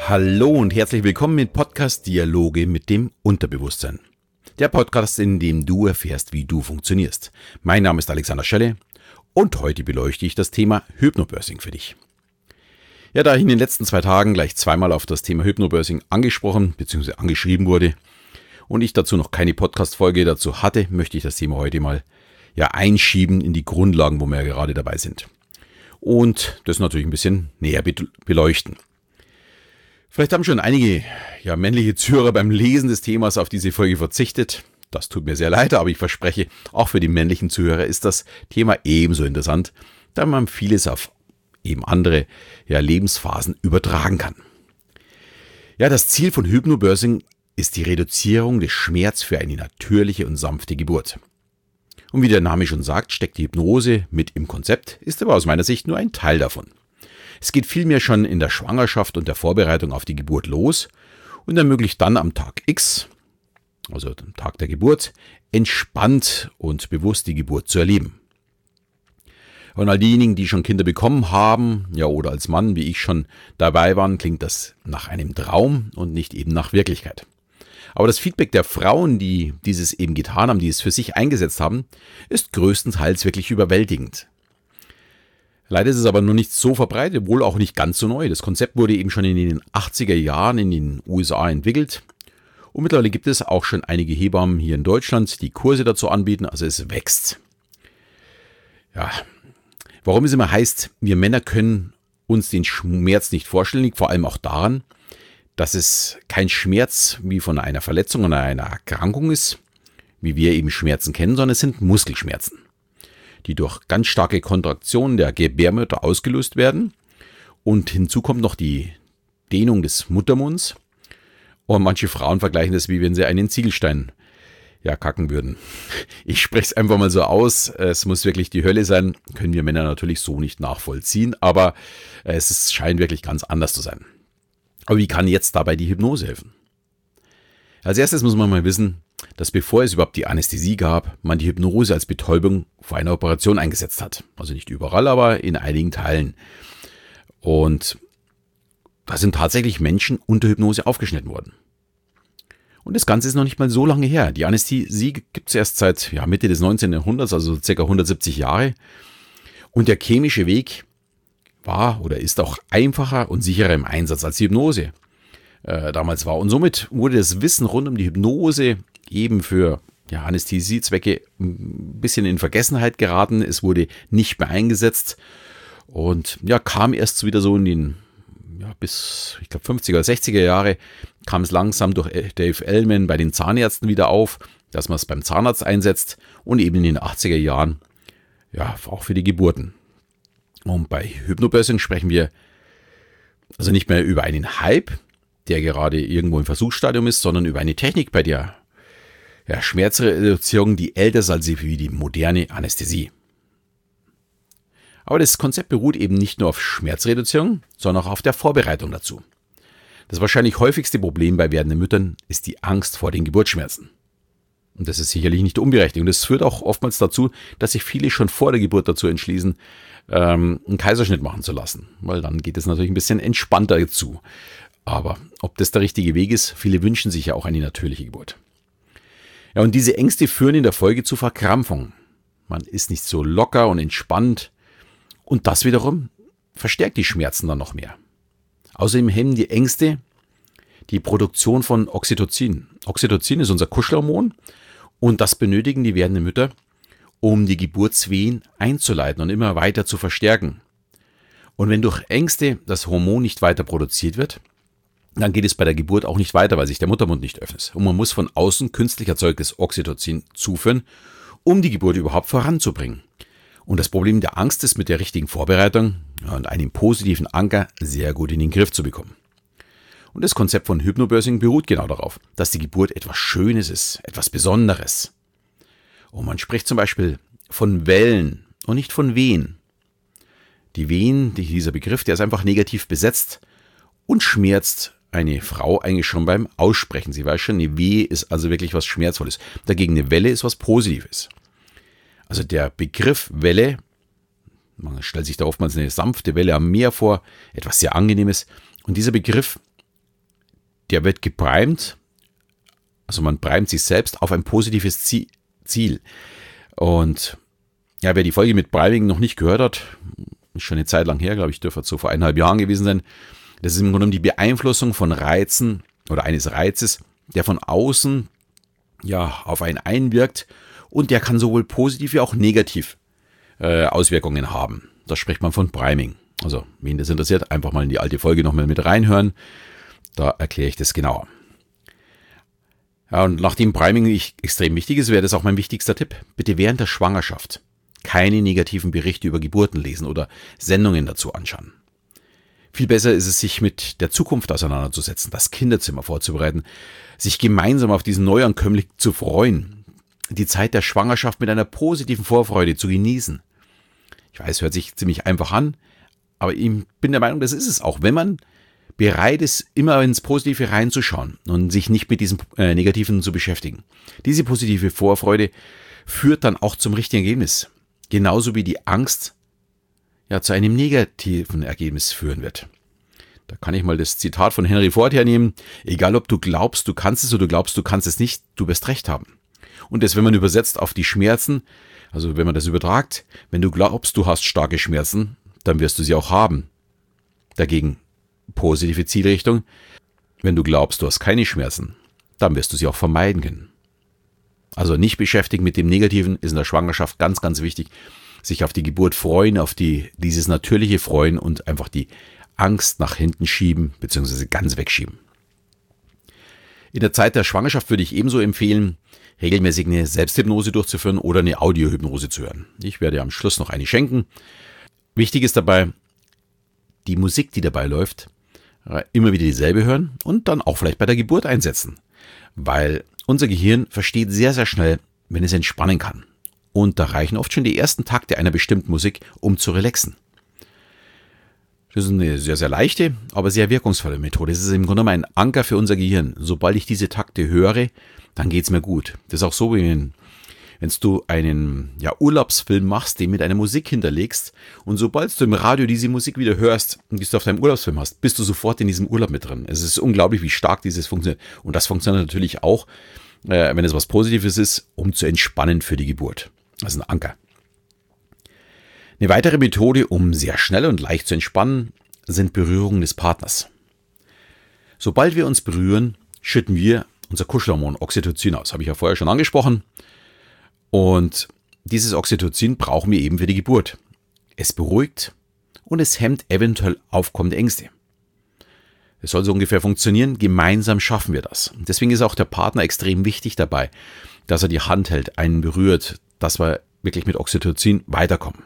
Hallo und herzlich willkommen mit Podcast Dialoge mit dem Unterbewusstsein. Der Podcast, in dem du erfährst, wie du funktionierst. Mein Name ist Alexander Schelle und heute beleuchte ich das Thema Hypnobirthing für dich. Ja, da ich in den letzten 2 Tagen gleich zweimal auf das Thema Hypnobirthing angesprochen bzw. angeschrieben wurde und ich dazu noch keine Podcast-Folge dazu hatte, möchte ich das Thema heute mal einschieben in die Grundlagen, wo wir gerade dabei sind. Und das natürlich ein bisschen näher beleuchten. Vielleicht haben schon einige männliche Zuhörer beim Lesen des Themas auf diese Folge verzichtet. Das tut mir sehr leid, aber ich verspreche, auch für die männlichen Zuhörer ist das Thema ebenso interessant, da man vieles auf eben andere Lebensphasen übertragen kann. Ja, das Ziel von Hypnobirthing ist die Reduzierung des Schmerzes für eine natürliche und sanfte Geburt. Und wie der Name schon sagt, steckt die Hypnose mit im Konzept, ist aber aus meiner Sicht nur ein Teil davon. Es geht vielmehr schon in der Schwangerschaft und der Vorbereitung auf die Geburt los und ermöglicht dann am Tag X, also am Tag der Geburt, entspannt und bewusst die Geburt zu erleben. Und all diejenigen, die schon Kinder bekommen haben, oder als Mann, wie ich schon dabei waren, klingt das nach einem Traum und nicht eben nach Wirklichkeit. Aber das Feedback der Frauen, die dieses eben getan haben, die es für sich eingesetzt haben, ist größtenteils wirklich überwältigend. Leider ist es aber noch nicht so verbreitet, wohl auch nicht ganz so neu. Das Konzept wurde eben schon in den 80er Jahren in den USA entwickelt. Und mittlerweile gibt es auch schon einige Hebammen hier in Deutschland, die Kurse dazu anbieten. Also es wächst. Ja, warum es immer heißt, wir Männer können uns den Schmerz nicht vorstellen, liegt vor allem auch daran, dass es kein Schmerz wie von einer Verletzung oder einer Erkrankung ist, wie wir eben Schmerzen kennen, sondern es sind Muskelschmerzen, die durch ganz starke Kontraktionen der Gebärmutter ausgelöst werden. Und hinzu kommt noch die Dehnung des Muttermunds. Und manche Frauen vergleichen das, wie wenn sie einen Ziegelstein kacken würden. Ich spreche es einfach mal so aus. Es muss wirklich die Hölle sein. Können wir Männer natürlich so nicht nachvollziehen, aber scheint wirklich ganz anders zu sein. Aber wie kann jetzt dabei die Hypnose helfen? Als erstes muss man mal wissen, dass bevor es überhaupt die Anästhesie gab, man die Hypnose als Betäubung vor einer Operation eingesetzt hat. Also nicht überall, aber in einigen Teilen. Und da sind tatsächlich Menschen unter Hypnose aufgeschnitten worden. Und das Ganze ist noch nicht mal so lange her. Die Anästhesie gibt es erst seit Mitte des 19. Jahrhunderts, also ca. 170 Jahre. Und der chemische Weg war oder ist auch einfacher und sicherer im Einsatz als die Hypnose damals war. Und somit wurde das Wissen rund um die Hypnose eben für Anästhesiezwecke ein bisschen in Vergessenheit geraten. Es wurde nicht mehr eingesetzt und kam erst wieder so in den bis, ich glaube, 50er oder 60er Jahre kam es langsam durch Dave Elman bei den Zahnärzten wieder auf, dass man es beim Zahnarzt einsetzt und eben in den 80er Jahren auch für die Geburten. Und bei Hypnobirthing sprechen wir also nicht mehr über einen Hype, der gerade irgendwo im Versuchsstadium ist, sondern über eine Technik, bei der Schmerzreduzierung, die älter ist als wie die moderne Anästhesie. Aber das Konzept beruht eben nicht nur auf Schmerzreduzierung, sondern auch auf der Vorbereitung dazu. Das wahrscheinlich häufigste Problem bei werdenden Müttern ist die Angst vor den Geburtsschmerzen. Und das ist sicherlich nicht unberechtigt. Und das führt auch oftmals dazu, dass sich viele schon vor der Geburt dazu entschließen, einen Kaiserschnitt machen zu lassen. Weil dann geht es natürlich ein bisschen entspannter zu. Aber ob das der richtige Weg ist, viele wünschen sich ja auch eine natürliche Geburt. Ja, und diese Ängste führen in der Folge zu Verkrampfung. Man ist nicht so locker und entspannt. Und das wiederum verstärkt die Schmerzen dann noch mehr. Außerdem hemmen die Ängste die Produktion von Oxytocin. Oxytocin ist unser Kuschelhormon und das benötigen die werdenden Mütter, um die Geburtswehen einzuleiten und immer weiter zu verstärken. Und wenn durch Ängste das Hormon nicht weiter produziert wird, dann geht es bei der Geburt auch nicht weiter, weil sich der Muttermund nicht öffnet. Und man muss von außen künstlich erzeugtes Oxytocin zuführen, um die Geburt überhaupt voranzubringen. Und das Problem der Angst ist mit der richtigen Vorbereitung und einem positiven Anker sehr gut in den Griff zu bekommen. Und das Konzept von Hypnobirthing beruht genau darauf, dass die Geburt etwas Schönes ist, etwas Besonderes. Und man spricht zum Beispiel von Wellen und nicht von Wehen. Die Wehen, dieser Begriff, der ist einfach negativ besetzt und schmerzt eine Frau eigentlich schon beim Aussprechen. Sie weiß schon, eine Wehe ist also wirklich was Schmerzvolles. Dagegen eine Welle ist was Positives. Also der Begriff Welle, man stellt sich da oftmals eine sanfte Welle am Meer vor, etwas sehr Angenehmes. Und dieser Begriff der wird geprimed, also man primet sich selbst auf ein positives Ziel. Und ja, wer die Folge mit Priming noch nicht gehört hat, ist schon eine Zeit lang her, glaube ich, dürfte so vor 1,5 Jahren gewesen sein. Das ist im Grunde genommen die Beeinflussung von Reizen oder eines Reizes, der von außen ja auf einen einwirkt und der kann sowohl positiv wie auch negativ Auswirkungen haben. Da spricht man von Priming. Also, wen das interessiert, einfach mal in die alte Folge nochmal mit reinhören. Da erkläre ich das genauer. Ja, und nachdem Priming extrem wichtig ist, wäre das auch mein wichtigster Tipp. Bitte während der Schwangerschaft keine negativen Berichte über Geburten lesen oder Sendungen dazu anschauen. Viel besser ist es, sich mit der Zukunft auseinanderzusetzen, das Kinderzimmer vorzubereiten, sich gemeinsam auf diesen Neuankömmling zu freuen, die Zeit der Schwangerschaft mit einer positiven Vorfreude zu genießen. Ich weiß, hört sich ziemlich einfach an, aber ich bin der Meinung, das ist es auch, wenn man bereit ist, immer ins Positive reinzuschauen und sich nicht mit diesem Negativen zu beschäftigen. Diese positive Vorfreude führt dann auch zum richtigen Ergebnis. Genauso wie die Angst ja zu einem negativen Ergebnis führen wird. Da kann ich mal das Zitat von Henry Ford hernehmen. Egal ob du glaubst, du kannst es oder du glaubst, du kannst es nicht, du wirst recht haben. Und das, wenn man übersetzt auf die Schmerzen, also wenn man das übertragt, wenn du glaubst, du hast starke Schmerzen, dann wirst du sie auch haben. Dagegen positive Zielrichtung, wenn du glaubst, du hast keine Schmerzen, dann wirst du sie auch vermeiden können. Also nicht beschäftigt mit dem Negativen ist in der Schwangerschaft ganz, ganz wichtig. Sich auf die Geburt freuen, auf dieses natürliche Freuen und einfach die Angst nach hinten schieben bzw. ganz wegschieben. In der Zeit der Schwangerschaft würde ich ebenso empfehlen, regelmäßig eine Selbsthypnose durchzuführen oder eine Audiohypnose zu hören. Ich werde am Schluss noch eine schenken. Wichtig ist dabei, die Musik, die dabei läuft, immer wieder dieselbe hören und dann auch vielleicht bei der Geburt einsetzen. Weil unser Gehirn versteht sehr, sehr schnell, wenn es entspannen kann. Und da reichen oft schon die ersten Takte einer bestimmten Musik, um zu relaxen. Das ist eine sehr, sehr leichte, aber sehr wirkungsvolle Methode. Es ist im Grunde genommen ein Anker für unser Gehirn. Sobald ich diese Takte höre, dann geht es mir gut. Das ist auch so, wie wenn du einen Urlaubsfilm machst, den mit einer Musik hinterlegst und sobald du im Radio diese Musik wieder hörst und die du auf deinem Urlaubsfilm hast, bist du sofort in diesem Urlaub mit drin. Es ist unglaublich, wie stark dieses funktioniert. Und das funktioniert natürlich auch, wenn es was Positives ist, um zu entspannen für die Geburt. Das ist ein Anker. Eine weitere Methode, um sehr schnell und leicht zu entspannen, sind Berührungen des Partners. Sobald wir uns berühren, schütten wir unser Kuschelhormon Oxytocin aus. Habe ich ja vorher schon angesprochen. Und dieses Oxytocin brauchen wir eben für die Geburt. Es beruhigt und es hemmt eventuell aufkommende Ängste. Es soll so ungefähr funktionieren, gemeinsam schaffen wir das. Deswegen ist auch der Partner extrem wichtig dabei, dass er die Hand hält, einen berührt, dass wir wirklich mit Oxytocin weiterkommen.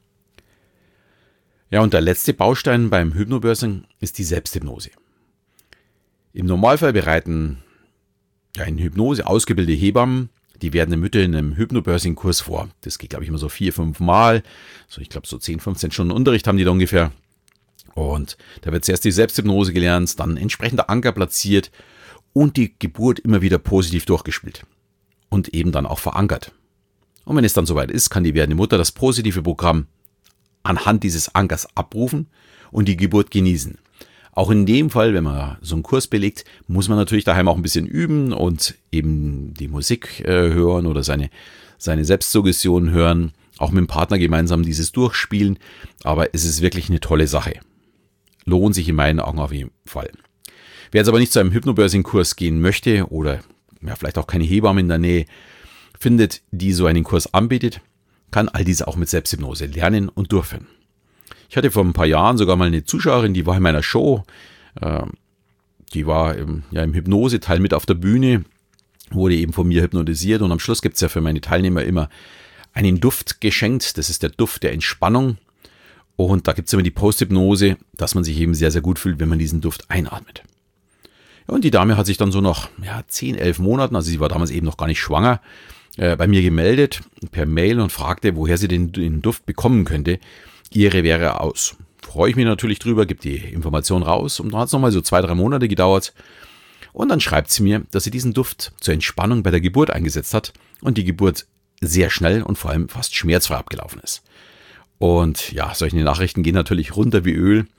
Ja, und der letzte Baustein beim Hypnobirthing ist die Selbsthypnose. Im Normalfall bereiten in Hypnose ausgebildete Hebammen die werdende Mütter in einem Hypnobirthing-Kurs vor. Das geht, glaube ich, immer so 4-5 Mal. So, ich glaube, so 10-15 Stunden Unterricht haben die da ungefähr. Und da wird zuerst die Selbsthypnose gelernt, dann entsprechender Anker platziert und die Geburt immer wieder positiv durchgespielt. Und eben dann auch verankert. Und wenn es dann soweit ist, kann die werdende Mutter das positive Programm anhand dieses Ankers abrufen und die Geburt genießen. Auch in dem Fall, wenn man so einen Kurs belegt, muss man natürlich daheim auch ein bisschen üben und eben die Musik hören oder seine Selbstsuggestion hören, auch mit dem Partner gemeinsam dieses durchspielen. Aber es ist wirklich eine tolle Sache. Lohnt sich in meinen Augen auf jeden Fall. Wer jetzt aber nicht zu einem Hypnobirthing-Kurs gehen möchte oder vielleicht auch keine Hebamme in der Nähe findet, die so einen Kurs anbietet, kann all dies auch mit Selbsthypnose lernen und durchführen. Ich hatte vor ein paar Jahren sogar mal eine Zuschauerin, die war in meiner Show, die war im Hypnose-Teil mit auf der Bühne, wurde eben von mir hypnotisiert und am Schluss gibt es ja für meine Teilnehmer immer einen Duft geschenkt, das ist der Duft der Entspannung und da gibt es immer die Post-Hypnose, dass man sich eben sehr, sehr gut fühlt, wenn man diesen Duft einatmet. Ja, und die Dame hat sich dann so nach 10-11 Monaten, also sie war damals eben noch gar nicht schwanger, bei mir gemeldet per Mail und fragte, woher sie den Duft bekommen könnte. Ihre wäre aus. Freue ich mich natürlich drüber, gebe die Information raus und dann hat es nochmal so 2-3 Monate gedauert. Und dann schreibt sie mir, dass sie diesen Duft zur Entspannung bei der Geburt eingesetzt hat und die Geburt sehr schnell und vor allem fast schmerzfrei abgelaufen ist. Und ja, solche Nachrichten gehen natürlich runter wie Öl.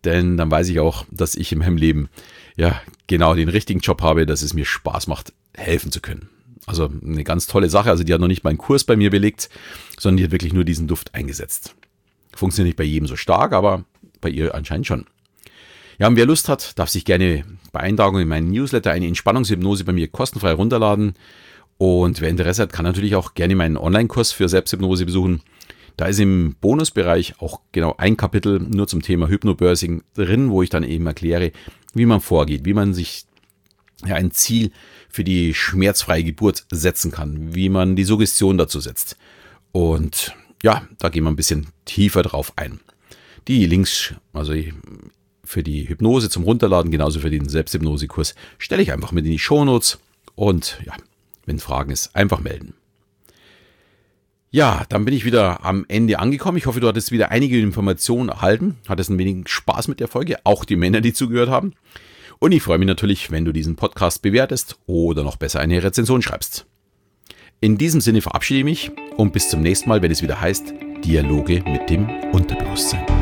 denn dann weiß ich auch, dass ich in meinem Leben genau den richtigen Job habe, dass es mir Spaß macht, helfen zu können. Also eine ganz tolle Sache. Also die hat noch nicht mal einen Kurs bei mir belegt, sondern die hat wirklich nur diesen Duft eingesetzt. Funktioniert nicht bei jedem so stark, aber bei ihr anscheinend schon. Ja, und wer Lust hat, darf sich gerne bei Eintragung in meinen Newsletter eine Entspannungshypnose bei mir kostenfrei runterladen. Und wer Interesse hat, kann natürlich auch gerne meinen Online-Kurs für Selbsthypnose besuchen. Da ist im Bonusbereich auch genau ein Kapitel nur zum Thema Hypnobirthing drin, wo ich dann eben erkläre, wie man vorgeht, wie man sich ein Ziel für die schmerzfreie Geburt setzen kann, wie man die Suggestion dazu setzt. Und ja, da gehen wir ein bisschen tiefer drauf ein. Die Links, also für die Hypnose zum Runterladen, genauso für den Selbsthypnosekurs, stelle ich einfach mit in die Shownotes. Und ja, wenn Fragen ist, einfach melden. Ja, dann bin ich wieder am Ende angekommen. Ich hoffe, du hattest wieder einige Informationen erhalten. Hattest ein wenig Spaß mit der Folge, auch die Männer, die zugehört haben. Und ich freue mich natürlich, wenn du diesen Podcast bewertest oder noch besser eine Rezension schreibst. In diesem Sinne verabschiede ich mich und bis zum nächsten Mal, wenn es wieder heißt Dialoge mit dem Unterbewusstsein.